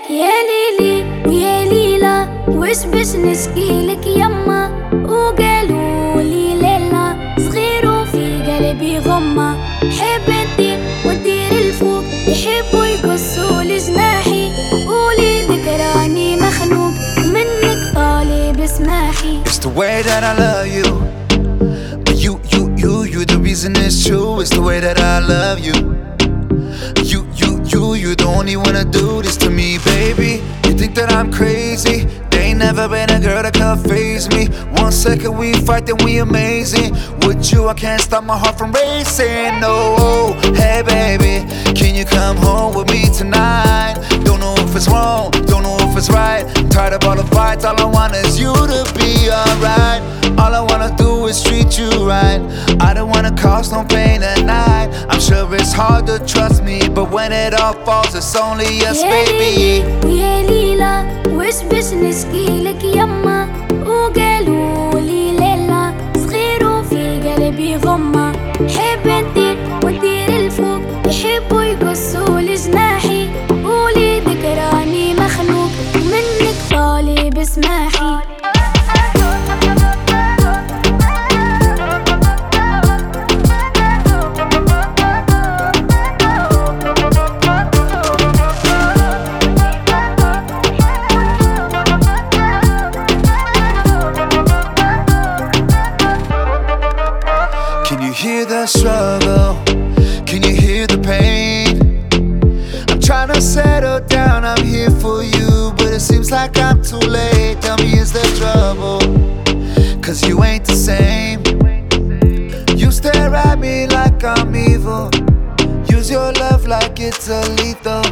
يا ليلي ويا ليلى وش باش نشكيلك يما، وقالوا لي ليلى صغير وفي قلبي غمة، حب انتي وندير الفوق يحبوا يقصوا لجناحي، قولي ذكراني مخنوق منك طالب اسماحي. It's the way that I love you, but you the reason it's true. It's the way that I love you. You the only one to do this to me, baby. You think that I'm crazy? There ain't never been a girl that could faze me. 1 second we fight, then we amazing. With you, I can't stop my heart from racing. Oh, hey baby, can you come home with me tonight? Don't know if it's wrong, don't know if it's right. I'm tired of all the fights, all I want is you to be alright. All I wanna do is treat you right. I don't wanna cause no pain at night. I'm sure it's hard to trust me, but when it all falls, it's only us, baby. ويا ليلى وش باش نشكيلك يما، وقالوا لي ليلى صغير وفي قلبي غمة، حب انتي وندير الفوق يحبوا يقصوا لجناحي، قولي ذكراني مخنوق منك طالب اسماحي. Can you hear the struggle? Can you hear the pain? I'm trying to settle down, I'm here for you, but it seems like I'm too late. Tell me, is there trouble? Cause you ain't the same. You stare at me like I'm evil, use your love like it's a lethal